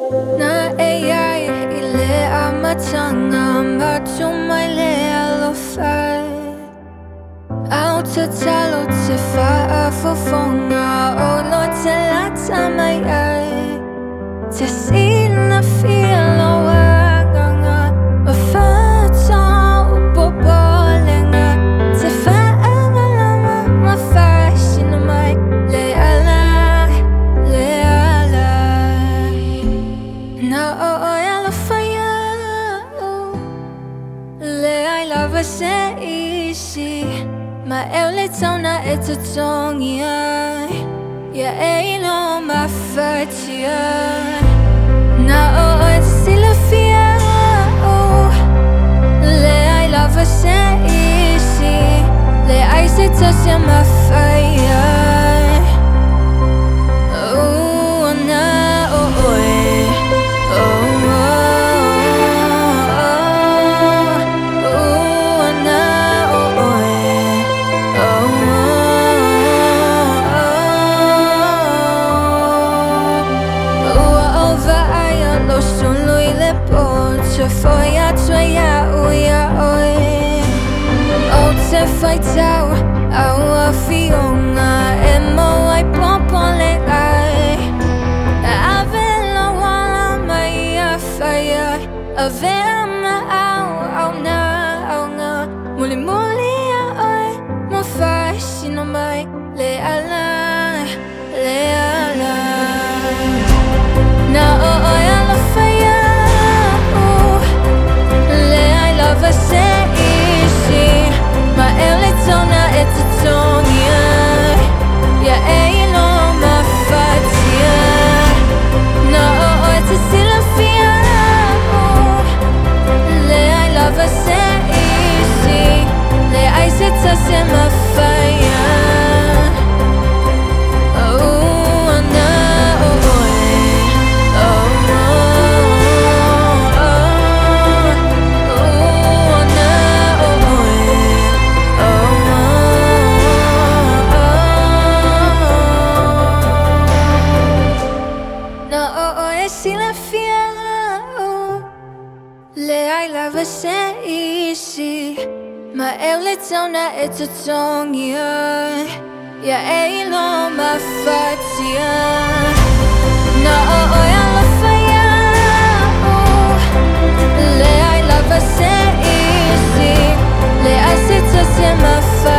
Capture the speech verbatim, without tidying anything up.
Na AI ile amatanga matumai le alofai Au te talo te wha fofonga o no te lata mai ai Te sina whialo waganga o whātau popolenga Te whaangalama ma whaisina mai le ala, le ala Na o oi alofaya Le ai lava se isi Ma eu le tauna e te tongi ai Ia e no ma whaitia Na o o te sila fia Le ai lava se isi Le ai se tasia ma whai ai Oh, na o oe Oh, oh, oh na o oe Te whaia tuia uia oe O te whaitau au a whionga E mo ai popo le ai A vela wala mai a whaia A vela ma au au na au ngā Muli muli a oe Mo whaisino mai le ala Le ala Na o oe ala whaia Lava se isi Ma eu le tauna e te tongi ai Ia e no ma whatia Na o o te sila fia Le ai lava se isi Le ai se tasia ma whaia Oh, na o oe Oh, sila fia Le ai lava se isi Ma eu le tauna e te tongi ai Ia e no ma whatia Na o oi ala whaia Le ai lava se isi Le ai se tasia ma whaia